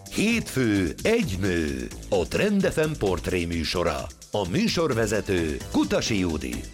Hétfő egy nő, a Trend FM portré műsora. A műsorvezető Kutasi Judit.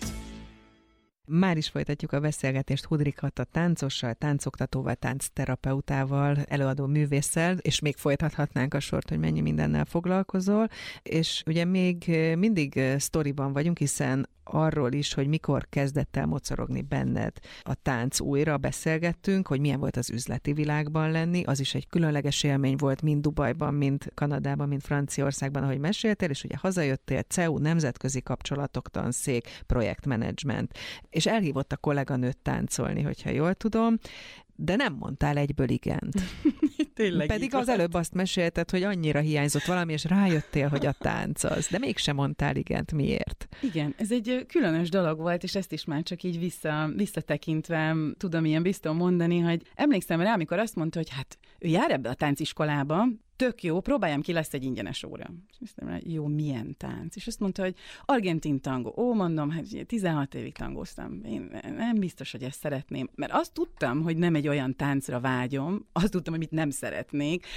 Már is folytatjuk a beszélgetést Hudrik Kata táncossal, táncoktatóval, táncterapeutával, előadó művésszel, és még folytathatnánk a sort, hogy mennyi mindennel foglalkozol, és ugye még mindig sztoriban vagyunk, hiszen arról is, hogy mikor kezdett el mocorogni benned a tánc újra, beszélgettünk, hogy milyen volt az üzleti világban lenni, az is egy különleges élmény volt mind Dubajban, mind Kanadában, mind Franciaországban, ahogy meséltél, és ugye hazajöttél, CEU, nemzetközi kapcsolatok tanszék, projektmenedzsment, és elhívott a kolléganőt táncolni, hogyha jól tudom, de nem mondtál egyből igent. Tényleg pedig az előbb azt mesélted, hogy annyira hiányzott valami, és rájöttél, hogy a tánc az, de mégsem mondtál igent. Miért? Igen, ez egy különös dolog volt, és ezt is már csak így visszatekintve tudom ilyen biztos mondani, hogy emlékszem rá, amikor azt mondta, hogy hát ő jár ebbe a tánciskolába, tök jó, próbáljam ki, lesz egy ingyenes óra. És azt mondtam, jó, milyen tánc? És azt mondta, hogy argentin tangó. Ó, mondom, hát 16 évig tangóztam. Én nem biztos, hogy ezt szeretném. Mert azt tudtam, hogy nem egy olyan táncra vágyom, azt tudtam, hogy mit nem szeretnék,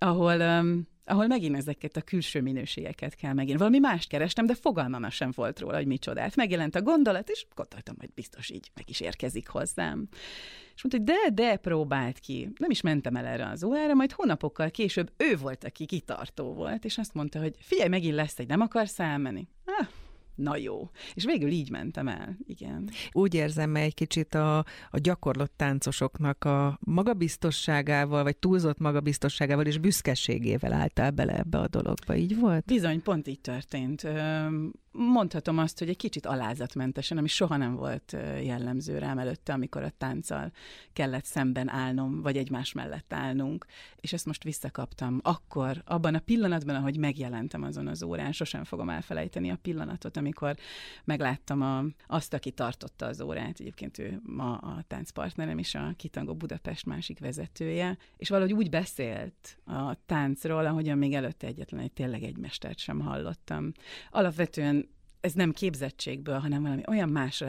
ahol megint ezeket a külső minőségeket kell megint. Valami mást kerestem, de fogalmam sem volt róla, hogy micsodát. Megjelent a gondolat, és gondoltam, hogy biztos így meg is érkezik hozzám. És mondta, hogy de próbált ki. Nem is mentem el erre az órára, majd hónapokkal később ő volt, aki kitartó volt, és azt mondta, hogy figyelj, megint lesz egy, nem akarsz elmenni? Na jó. És végül így mentem el, igen. Úgy érzem, egy kicsit a gyakorlott táncosoknak a magabiztosságával, vagy túlzott magabiztosságával és büszkeségével álltál bele ebbe a dologba. Így volt? Bizony, pont így történt. Mondhatom azt, hogy egy kicsit alázatmentesen, ami soha nem volt jellemző rám előtte, amikor a tánccal kellett szemben állnom, vagy egymás mellett állnunk. És ezt most visszakaptam. Akkor, abban a pillanatban, ahogy megjelentem azon az órán, sosem fogom elfelejteni a pillanatot, amikor megláttam azt, aki tartotta az órát. Egyébként ő ma a táncpartnerem és a Kitangó Budapest másik vezetője, és valahogy úgy beszélt a táncról, ahogyan még előtte tényleg egy mestert sem hallottam. Alapvetően ez nem képzettségből, hanem valami olyan más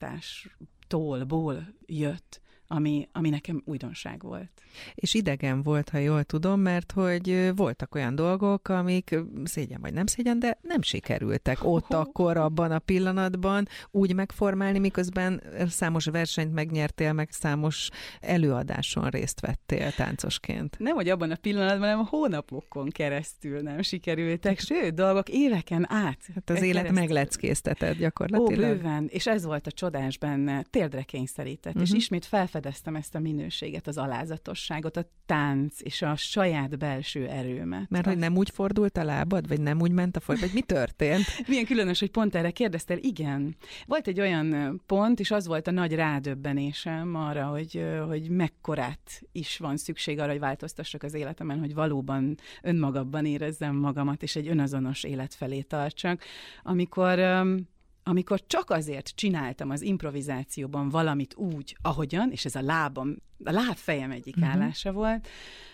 rálátástól jött, ami nekem újdonság volt. És idegen volt, ha jól tudom, mert hogy voltak olyan dolgok, amik szégyen vagy nem szégyen, de nem sikerültek ott akkor, abban a pillanatban úgy megformálni, miközben számos versenyt megnyertél, meg számos előadáson részt vettél táncosként. Nem, hogy abban a pillanatban, hanem hónapokon keresztül nem sikerültek, sőt, dolgok éveken át. Hát az élet megleckéztetett gyakorlatilag. Ó, bőven, és ez volt a csodás benne, térdre kényszerített, és ismét felfedeztem ezt a minőséget, az alázatosságot, a tánc és a saját belső erőmet. Mert hogy nem úgy fordult a lábad, vagy nem úgy ment a vagy mi történt? Milyen különös, hogy pont erre kérdeztél. Igen. Volt egy olyan pont, és az volt a nagy rádöbbenésem arra, hogy mekkorát is van szükség arra, hogy változtassak az életemen, hogy valóban önmagamban érezzem magamat, és egy önazonos élet felé tartsak. Amikor csak azért csináltam az improvizációban valamit úgy, ahogyan, és ez a lábfejem egyik állása volt,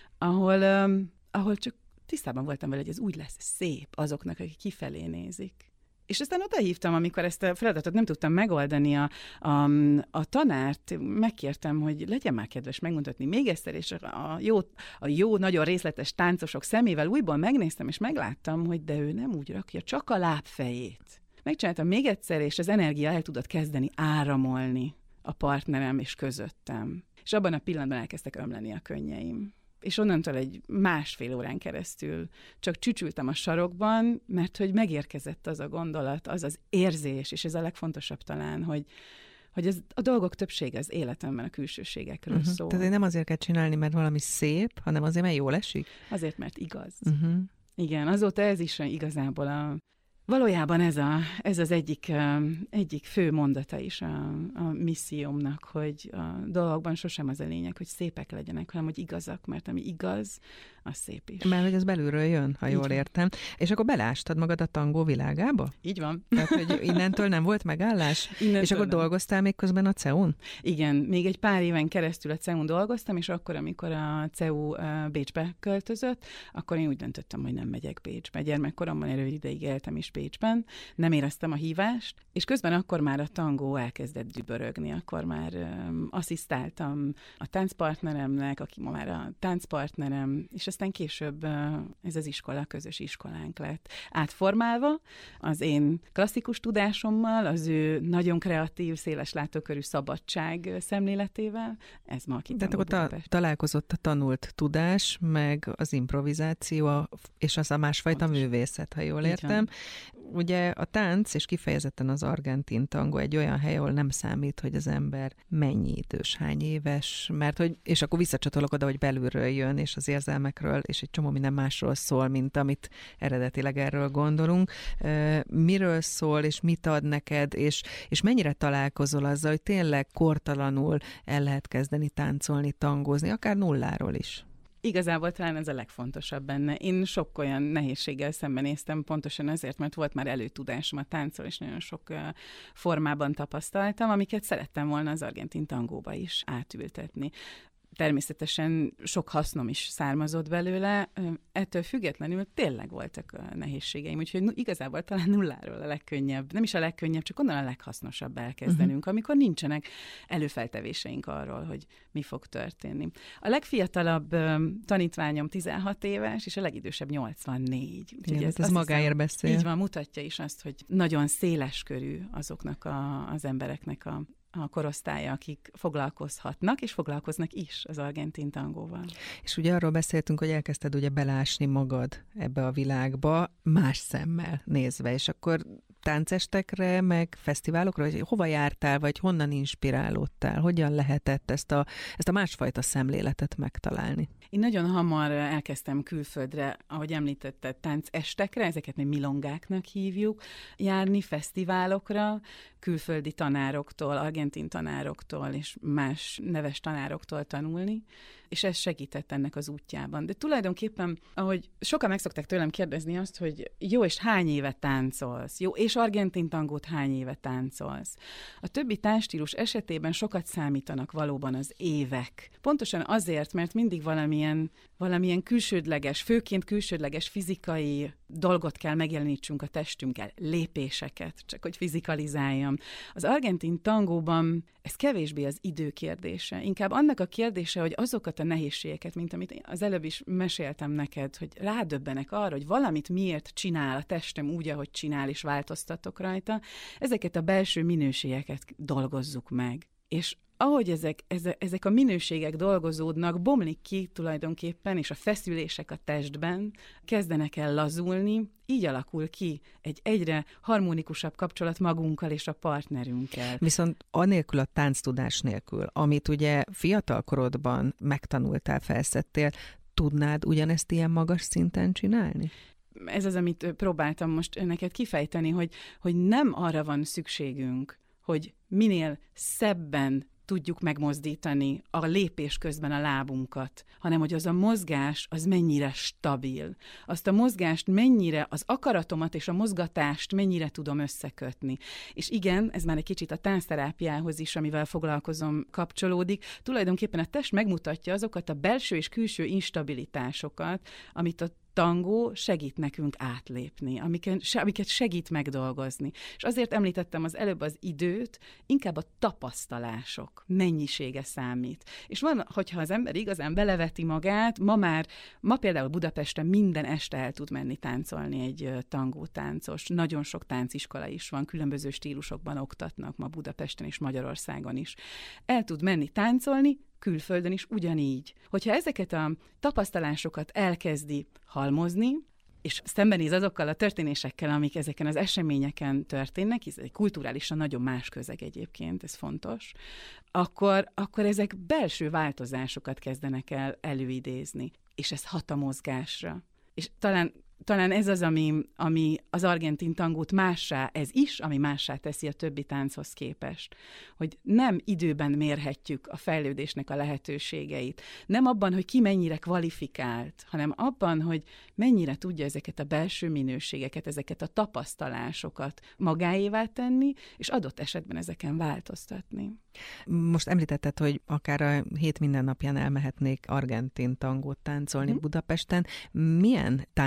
ahol csak tisztában voltam vele, hogy ez úgy lesz szép azoknak, akik kifelé nézik. És aztán odahívtam, amikor ezt a feladatot nem tudtam megoldani, a tanárt, megkértem, hogy legyen már kedves megmutatni még egyszer, és a jó, nagyon részletes táncosok szemével újból megnéztem, és megláttam, hogy de ő nem úgy rakja, csak a lábfejét. Megcsináltam még egyszer, és az energia el tudott kezdeni áramolni a partnerem és közöttem. És abban a pillanatban elkezdtek ömleni a könnyeim. És onnantól egy másfél órán keresztül csak csücsültem a sarokban, mert hogy megérkezett az a gondolat, az az érzés, és ez a legfontosabb talán, hogy ez a dolgok többsége az életemben a külsőségekről szól. Tehát nem azért kell csinálni, mert valami szép, hanem azért, mert jól esik? Azért, mert igaz. Igen, azóta ez is igazából valójában ez az egyik fő mondata is a missziómnak, hogy a dolgokban sosem az a lényeg, hogy szépek legyenek, hanem hogy igazak, mert ami igaz, az szép is. Mert hogy az belülről jön, ha jól értem. És akkor belástad magad a tangó világába? Így van. Tehát, hogy innentől nem volt megállás? És akkor dolgoztál még közben a CEU-n? Igen, még egy pár éven keresztül a CEU-n dolgoztam, és akkor, amikor a CEU Bécsbe költözött, akkor én úgy döntöttem, hogy nem megyek Bécsbe. Gyermekkoromban rövid ideig éltem is Pécsben, nem éreztem a hívást, és közben akkor már a tangó elkezdett dübörögni, akkor már asszisztáltam a táncpartneremnek, aki ma már a táncpartnerem, és aztán később ez az iskola közös iskolánk lett átformálva, az én klasszikus tudásommal, az ő nagyon kreatív, széles látókörű szabadság szemléletével, ez ma a Tehát akkor találkozott a tanult tudás, meg az improvizáció, és az a másfajta művészet, ha jól értem. Ugye a tánc, és kifejezetten az argentin tango egy olyan hely, ahol nem számít, hogy az ember mennyi idős, hány éves, mert hogy, és akkor visszacsatolok oda, hogy belülről jön, és az érzelmekről, és egy csomó minden másról szól, mint amit eredetileg erről gondolunk. Miről szól, és mit ad neked, és mennyire találkozol azzal, hogy tényleg kortalanul el lehet kezdeni táncolni, tangózni, akár nulláról is? Igazából talán ez a legfontosabb benne. Én sok olyan nehézséggel szembenéztem, pontosan azért, mert volt már előtudásom a táncol, és nagyon sok formában tapasztaltam, amiket szerettem volna az argentin tangóba is átültetni. Természetesen sok hasznom is származott belőle, ettől függetlenül tényleg voltak nehézségeim, úgyhogy igazából talán nulláról a legkönnyebb, nem is a legkönnyebb, csak onnan a leghasznosabb elkezdenünk, amikor nincsenek előfeltevéseink arról, hogy mi fog történni. A legfiatalabb tanítványom 16 éves, és a legidősebb 84. Igen, ez magáért beszél. Így van, mutatja is azt, hogy nagyon széles körű azoknak az embereknek a korosztálya, akik foglalkozhatnak, és foglalkoznak is az argentin tangóval. És ugye arról beszéltünk, hogy elkezdted ugye belásni magad ebbe a világba, más szemmel nézve, és akkor táncestekre, meg fesztiválokra, vagy hova jártál, vagy honnan inspirálódtál? Hogyan lehetett ezt a másfajta szemléletet megtalálni? Én nagyon hamar elkezdtem külföldre, ahogy említetted, táncestekre, ezeket mi milongáknak hívjuk, járni fesztiválokra, külföldi tanároktól, argentin tanároktól és más neves tanároktól tanulni, és ez segített ennek az útjában. De tulajdonképpen, ahogy sokan meg szokták tőlem kérdezni azt, hogy jó, és hány éve táncolsz? Jó, és argentin tangót hány éve táncolsz? A többi táncstílus esetében sokat számítanak valóban az évek. Pontosan azért, mert mindig valamilyen külsődleges, főként külsődleges fizikai dolgot kell megjelenítsünk a testünkkel, lépéseket, csak hogy fizikalizáljam. Az argentin tangóban ez kevésbé az idő kérdése, inkább annak a kérdése, hogy azokat a nehézségeket, mint amit az előbb is meséltem neked, hogy rádöbbenek arra, hogy valamit miért csinál a testem úgy, ahogy csinál, és változtatok rajta, ezeket a belső minőségeket dolgozzuk meg. És ahogy ezek a minőségek dolgozódnak, bomlik ki tulajdonképpen, és a feszülések a testben kezdenek el lazulni, így alakul ki egy egyre harmonikusabb kapcsolat magunkkal és a partnerünkkel. Viszont anélkül a tánctudás nélkül, amit ugye fiatalkorodban megtanultál, felszedtél, tudnád ugyanezt ilyen magas szinten csinálni? Ez az, amit próbáltam most neked kifejteni, hogy nem arra van szükségünk, hogy minél szebben tudjuk megmozdítani a lépés közben a lábunkat, hanem hogy az a mozgás az mennyire stabil. Azt a mozgást mennyire, az akaratomat és a mozgatást mennyire tudom összekötni. És igen, ez már egy kicsit a táncterápiához is, amivel foglalkozom, kapcsolódik. Tulajdonképpen a test megmutatja azokat a belső és külső instabilitásokat, amit a tangó segít nekünk átlépni, amiket segít megdolgozni. És azért említettem az előbb az időt, inkább a tapasztalások mennyisége számít. És van, hogyha az ember igazán beleveti magát, ma például Budapesten minden este el tud menni táncolni egy tangótáncos. Nagyon sok tánciskola is van, különböző stílusokban oktatnak ma Budapesten és Magyarországon is. El tud menni táncolni, külföldön is ugyanígy. Hogyha ezeket a tapasztalásokat elkezdi halmozni, és szembenéz azokkal a történésekkel, amik ezeken az eseményeken történnek, hisz egy kulturálisan nagyon más közeg egyébként, ez fontos, akkor ezek belső változásokat kezdenek el előidézni, és ez hat a mozgásra. És talán ez az, ami az argentin tangót mássá, ez is, ami mássá teszi a többi tánchoz képest. Hogy nem időben mérhetjük a fejlődésnek a lehetőségeit. Nem abban, hogy ki mennyire kvalifikált, hanem abban, hogy mennyire tudja ezeket a belső minőségeket, ezeket a tapasztalásokat magáévá tenni, és adott esetben ezeken változtatni. Most említetted, hogy akár a hét mindennapján elmehetnék argentin tangót táncolni Budapesten. Milyen táncélet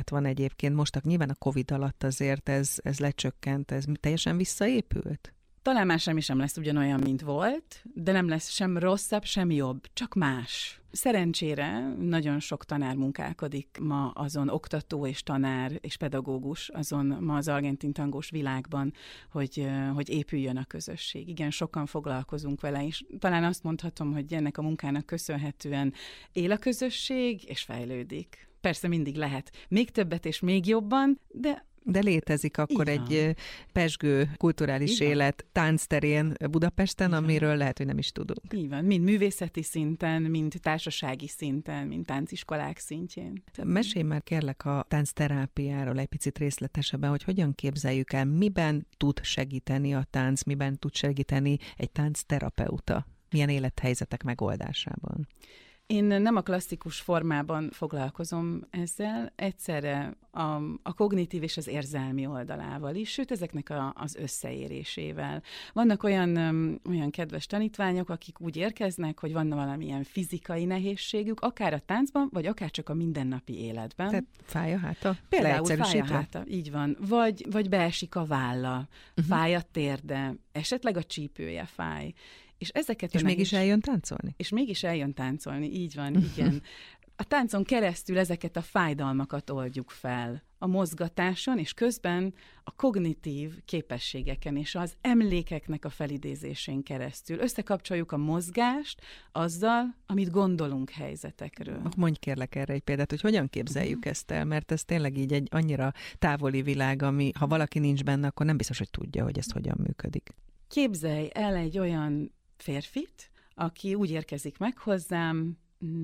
élet van egyébként? Most nyilván a Covid alatt azért ez lecsökkent, ez teljesen visszaépült? Talán már semmi sem lesz ugyanolyan, mint volt, de nem lesz sem rosszabb, sem jobb, csak más. Szerencsére nagyon sok tanár munkálkodik ma azon, oktató és tanár és pedagógus azon ma az argentin tangós világban, hogy épüljön a közösség. Igen, sokan foglalkozunk vele, és talán azt mondhatom, hogy ennek a munkának köszönhetően él a közösség és fejlődik. Persze mindig lehet még többet és még jobban, de létezik akkor egy pezsgő kulturális élet táncterén Budapesten, amiről lehet, hogy nem is tudunk. Így van, mind művészeti szinten, mind társasági szinten, mind tánciskolák szintjén. Mesélj már kérlek a táncterápiáról egy picit részletesebben, hogy hogyan képzeljük el, miben tud segíteni a tánc, miben tud segíteni egy táncterapeuta, milyen élethelyzetek megoldásában. Én nem a klasszikus formában foglalkozom ezzel, egyszerre a kognitív és az érzelmi oldalával is, sőt ezeknek az összeérésével. Vannak olyan kedves tanítványok, akik úgy érkeznek, hogy van valamilyen fizikai nehézségük, akár a táncban, vagy akár csak a mindennapi életben. Tehát fáj a háta? Például fáj a háta, így van. Vagy beesik a válla, fáj a térde, esetleg a csípője fáj. És mégis eljön táncolni? És mégis eljön táncolni, így van, igen. A táncon keresztül ezeket a fájdalmakat oldjuk fel a mozgatáson, és közben a kognitív képességeken és az emlékeknek a felidézésén keresztül. Összekapcsoljuk a mozgást azzal, amit gondolunk helyzetekről. Mondj kérlek erre egy példát, hogy hogyan képzeljük ezt el, mert ez tényleg így egy annyira távoli világ, ami ha valaki nincs benne, akkor nem biztos, hogy tudja, hogy ez hogyan működik. Képzelj el egy olyan férfit, aki úgy érkezik meg hozzám,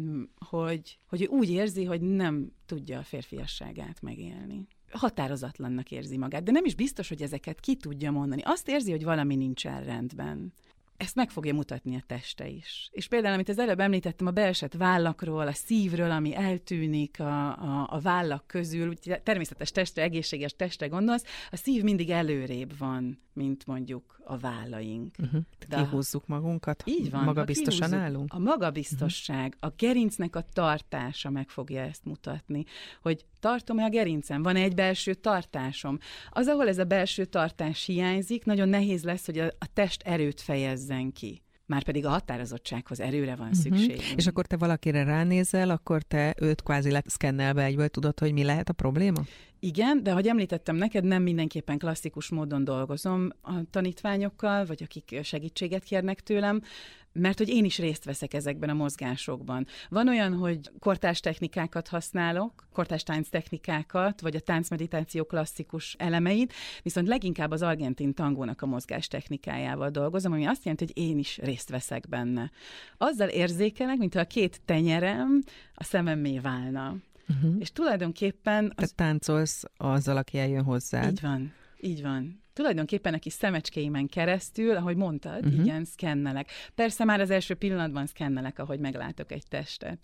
hogy úgy érzi, hogy nem tudja a férfiasságát megélni. Határozatlannak érzi magát, de nem is biztos, hogy ezeket ki tudja mondani. Azt érzi, hogy valami nincsen rendben. Ezt meg fogja mutatni a teste is. És például, amit az előbb említettem, a beesett vállakról, a szívről, ami eltűnik a vállak közül, természetes testre, egészséges testre gondolsz, a szív mindig előrébb van, mint mondjuk a vállaink. Kihúzzuk magunkat, így van, magabiztosan állunk. A magabiztosság, a gerincnek a tartása meg fogja ezt mutatni, hogy tartom-e a gerincem, van egy belső tartásom. Az, ahol ez a belső tartás hiányzik, nagyon nehéz lesz, hogy a test erőt fejezzen ki. Márpedig a határozottsághoz erőre van szükség. És akkor te valakire ránézel, akkor te őt kvázi leszkennelve egyből tudod, hogy mi lehet a probléma? Igen, de ahogy említettem neked, nem mindenképpen klasszikus módon dolgozom a tanítványokkal, vagy akik segítséget kérnek tőlem, mert hogy én is részt veszek ezekben a mozgásokban. Van olyan, hogy kortárs technikákat használok, kortárs tánctechnikákat, vagy a táncmeditáció klasszikus elemeit, viszont leginkább az argentin tangónak a mozgás technikájával dolgozom, ami azt jelenti, hogy én is részt veszek benne. Azzal érzékelek, mintha a két tenyerem a szememmé válna. És tulajdonképpen... Te táncolsz azzal, aki eljön hozzád. Így van. Tulajdonképpen a kis szemecskéimen keresztül, ahogy mondtad, igen, szkennelek. Persze már az első pillanatban szkennelek, ahogy meglátok egy testet.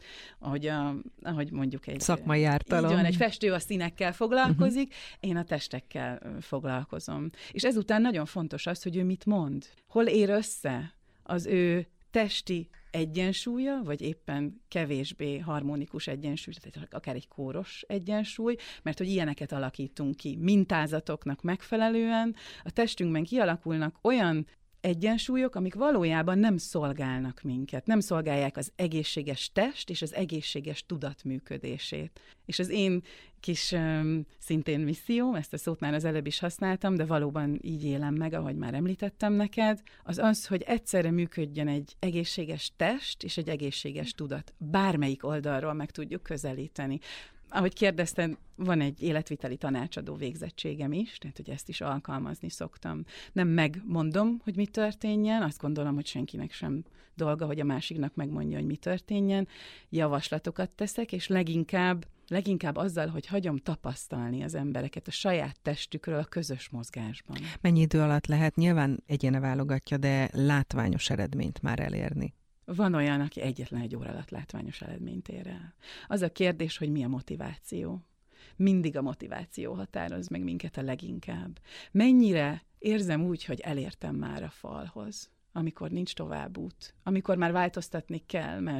Ahogy mondjuk egy... Szakmai ártalom. Így van, egy festő a színekkel foglalkozik, én a testekkel foglalkozom. És ezután nagyon fontos az, hogy ő mit mond. Hol ér össze az ő testi egyensúlya, vagy éppen kevésbé harmonikus egyensúly, tehát akár egy kóros egyensúly, mert hogy ilyeneket alakítunk ki mintázatoknak megfelelően, a testünkben kialakulnak olyan egyensúlyok, amik valójában nem szolgálnak minket, nem szolgálják az egészséges test és az egészséges tudat működését. És az én kis szintén misszióm, ezt a szót már az előbb is használtam, de valóban így élem meg, ahogy már említettem neked, az, hogy egyszerre működjön egy egészséges test és egy egészséges tudat. Bármelyik oldalról meg tudjuk közelíteni. Ahogy kérdezted, van egy életviteli tanácsadó végzettségem is, tehát hogy ezt is alkalmazni szoktam. Nem megmondom, hogy mi történjen, azt gondolom, hogy senkinek sem dolga, hogy a másiknak megmondja, hogy mi történjen. Javaslatokat teszek, és leginkább azzal, hogy hagyom tapasztalni az embereket a saját testükről a közös mozgásban. Mennyi idő alatt lehet? Nyilván egyéne válogatja, de látványos eredményt már elérni. Van olyan, aki egyetlen egy óra alatt látványos eredményt ér el. Az a kérdés, hogy mi a motiváció. Mindig a motiváció határoz meg minket a leginkább. Mennyire érzem úgy, hogy elértem már a falhoz, amikor nincs tovább út, amikor már változtatni kell, mert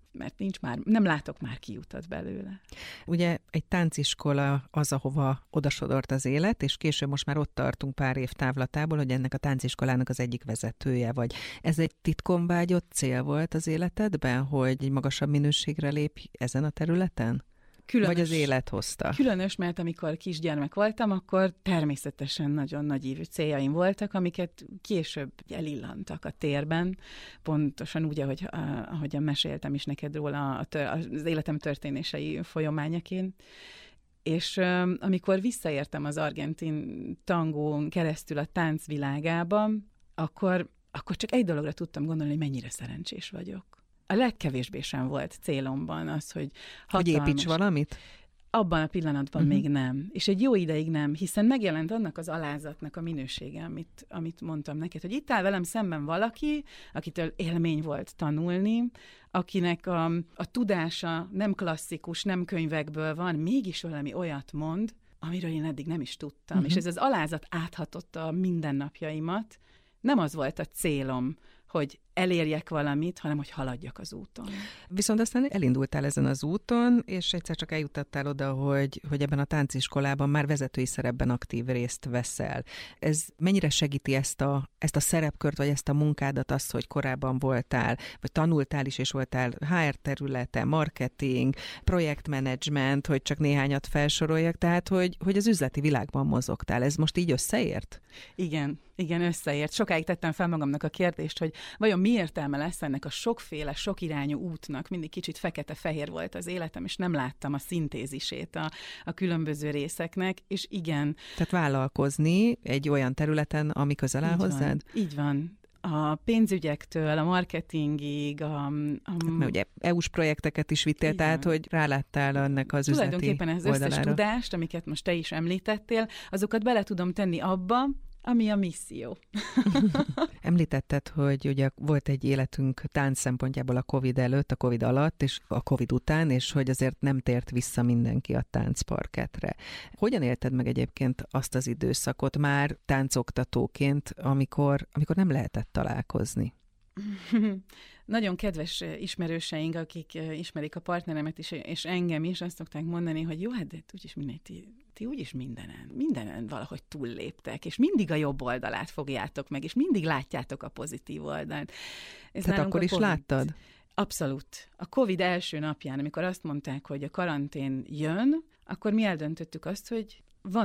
nincs már, nem látok már kiutat belőle. Ugye egy tánciskola az, ahova odasodort az élet, és később most már ott tartunk pár év távlatából, hogy ennek a tánciskolának az egyik vezetője vagy. Ez egy titkon vágyott cél volt az életedben, hogy egy magasabb minőségre lépj ezen a területen? Különös, vagy az élet hozta? Különös, mert amikor kisgyermek voltam, akkor természetesen nagyon nagy ívű céljaim voltak, amiket később elillantak a térben, pontosan úgy, ahogyan meséltem is neked róla az életem történései folyamányaként. És amikor visszaértem az argentin tangón keresztül a táncvilágába, akkor csak egy dologra tudtam gondolni, hogy mennyire szerencsés vagyok. A legkevésbé sem volt célomban az, hogy hatalmas... Hogy építs valamit? Abban a pillanatban még nem. És egy jó ideig nem, hiszen megjelent annak az alázatnak a minősége, amit mondtam neked, hogy itt áll velem szemben valaki, akitől élmény volt tanulni, akinek a tudása nem klasszikus, nem könyvekből van, mégis valami olyat mond, amiről én eddig nem is tudtam. És ez az alázat áthatotta a mindennapjaimat. Nem az volt a célom, hogy elérjek valamit, hanem hogy haladjak az úton. Viszont aztán elindultál ezen az úton, és egyszer csak eljutottál oda, hogy ebben a tánciskolában már vezetői szerepben aktív részt veszel. Ez mennyire segíti ezt a szerepkört, vagy ezt a munkádat, azt, hogy korábban voltál, vagy tanultál is, és voltál HR területe, marketing, projektmenedzsment, hogy csak néhányat felsoroljak, tehát, hogy az üzleti világban mozogtál. Ez most így összeért? Igen, összeért. Sokáig tettem fel magamnak a kérdést, hogy vajon mi értelme lesz ennek a sokféle, sokirányú útnak? Mindig kicsit fekete-fehér volt az életem, és nem láttam a szintézisét a különböző részeknek, és igen. Tehát vállalkozni egy olyan területen, ami közel áll hozzád? Így van. A pénzügyektől, a marketingig, mert ugye EU-s projekteket is vittél, tehát hogy ráláttál ennek az üzleti tulajdonképpen az oldalára. Összes tudást, amiket most te is említettél, azokat bele tudom tenni abba, ami a misszió. Említetted, hogy ugye volt egy életünk tánc szempontjából a Covid előtt, a Covid alatt, és a Covid után, és hogy azért nem tért vissza mindenki a táncparketre. Hogyan élted meg egyébként azt az időszakot már táncoktatóként, amikor nem lehetett találkozni? Nagyon kedves ismerőseink, akik ismerik a partneremet is, és engem is, azt szokták mondani, hogy jó, hát de úgyis ti úgyis mindenen valahogy túlléptek, és mindig a jobb oldalát fogjátok meg, és mindig látjátok a pozitív oldalt. Tehát akkor is láttad? Abszolút. A Covid első napján, amikor azt mondták, hogy a karantén jön, akkor mi eldöntöttük azt, hogy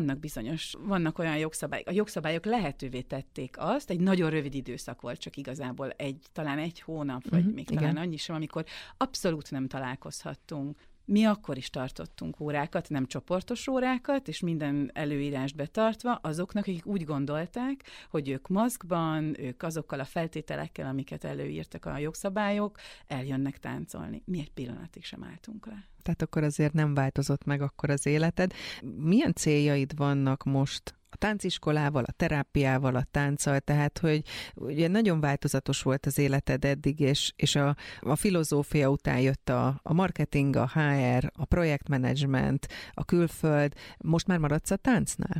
vannak olyan jogszabályok. A jogszabályok lehetővé tették azt, egy nagyon rövid időszak volt, csak igazából talán egy hónap, vagy még talán annyi sem, amikor abszolút nem találkozhattunk. Mi akkor is tartottunk órákat, nem csoportos órákat, és minden előírást betartva azoknak, akik úgy gondolták, hogy ők maszkban, ők azokkal a feltételekkel, amiket előírtak a jogszabályok, eljönnek táncolni. Mi egy pillanatig sem álltunk le. Tehát akkor azért nem változott meg akkor az életed. Milyen céljaid vannak most a tánciskolával, a terápiával, a tánccal, tehát, hogy ugye nagyon változatos volt az életed eddig, és a filozófia után jött a marketing, a HR, a projektmenedzsment, a külföld. Most már maradsz a táncnál?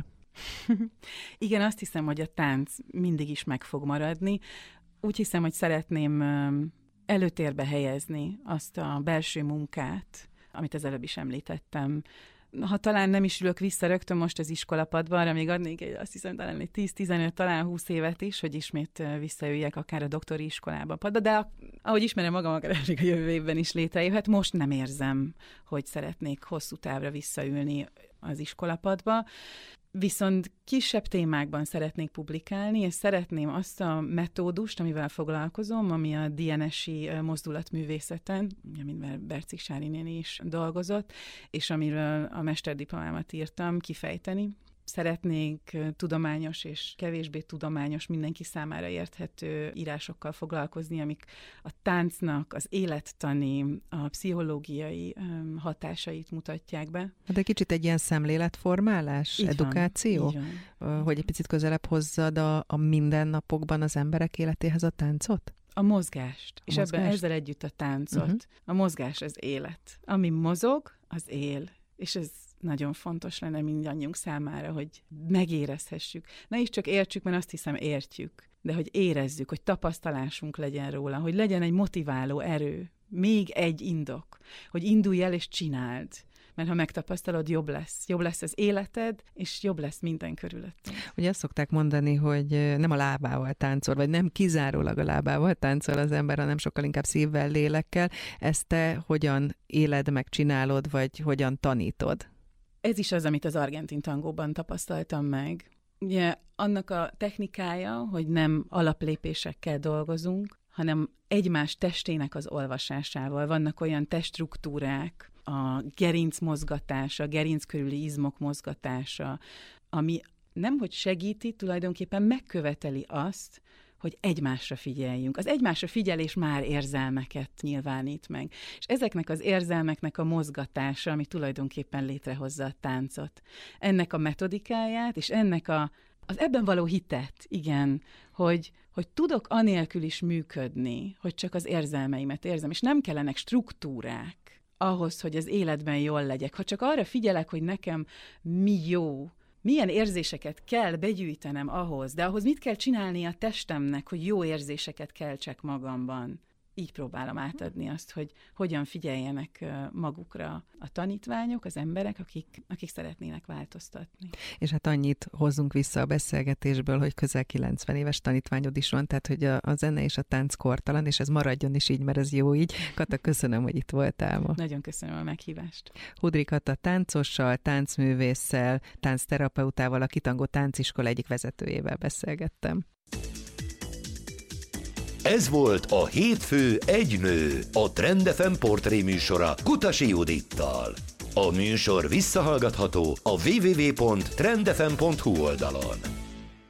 Igen, azt hiszem, hogy a tánc mindig is meg fog maradni. Úgy hiszem, hogy szeretném előtérbe helyezni azt a belső munkát, amit az előbb is említettem. Ha talán nem is ülök vissza rögtön most az iskolapadban, arra még adnék azt hiszem talán egy 10-15, talán 20 évet is, hogy ismét visszaüljek akár a doktori iskolába padba, de ahogy ismerem magam, akár a jövő évben is létrejöhet, most nem érzem, hogy szeretnék hosszú távra visszaülni az iskolapadba. Viszont kisebb témákban szeretnék publikálni, és szeretném azt a metódust, amivel foglalkozom, ami a DNS-i mozdulatművészeten, amivel Bercik Sári néni is dolgozott, és amiről a mesterdiplomámat írtam, kifejteni. Szeretnék tudományos és kevésbé tudományos, mindenki számára érthető írásokkal foglalkozni, amik a táncnak az élettani, a pszichológiai hatásait mutatják be. De kicsit egy ilyen szemléletformálás, így edukáció? Van. Hogy egy picit közelebb hozzad a mindennapokban az emberek életéhez a táncot? A mozgást. És ezzel együtt a táncot. A mozgás az élet. Ami mozog, az él. És ez nagyon fontos lenne mindannyiunk számára, hogy megérezhessük. Ne is csak értsük, mert azt hiszem értjük, de hogy érezzük, hogy tapasztalásunk legyen róla, hogy legyen egy motiváló erő még egy indok, hogy indulj el és csináld. Mert ha megtapasztalod, jobb lesz az életed, és jobb lesz minden körülötted. Ugye azt szokták mondani, hogy nem a lábával táncol, vagy nem kizárólag a lábával táncol az ember, hanem sokkal inkább szívvel, lélekkel. Ezt te hogyan éled, meg csinálod, vagy hogyan tanítod? Ez is az, amit az argentin tangóban tapasztaltam meg. Ugye annak a technikája, hogy nem alaplépésekkel dolgozunk, hanem egymás testének az olvasásával. Vannak olyan teststruktúrák, a gerinc mozgatása, a gerinc körüli izmok mozgatása, ami nemhogy segíti, tulajdonképpen megköveteli azt, hogy egymásra figyeljünk. Az egymásra figyelés már érzelmeket nyilvánít meg. És ezeknek az érzelmeknek a mozgatása, ami tulajdonképpen létrehozza a táncot. Ennek a metodikáját, és ennek az ebben való hitet, igen, hogy tudok anélkül is működni, hogy csak az érzelmeimet érzem, és nem kellenek struktúrák ahhoz, hogy az életben jól legyek. Ha csak arra figyelek, hogy nekem mi jó, milyen érzéseket kell begyűjtenem ahhoz, de ahhoz mit kell csinálni a testemnek, hogy jó érzéseket keltsek magamban. Így próbálom átadni azt, hogy hogyan figyeljenek magukra a tanítványok, az emberek, akik szeretnének változtatni. És hát annyit hozzunk vissza a beszélgetésből, hogy közel 90 éves tanítványod is van, tehát hogy a zene és a tánc kortalan, és ez maradjon is így, mert ez jó így. Kata, köszönöm, hogy itt voltál ma. Nagyon köszönöm a meghívást. Hudry Kata táncossal, táncművésszel, táncterapeutával, a Kitangó Tánciskola egyik vezetőjével beszélgettem. Ez volt a Hétfő egy nő, a Trend FM portré műsora Kutasi Judittal. A műsor visszahallgatható a www.trendfm.hu oldalon.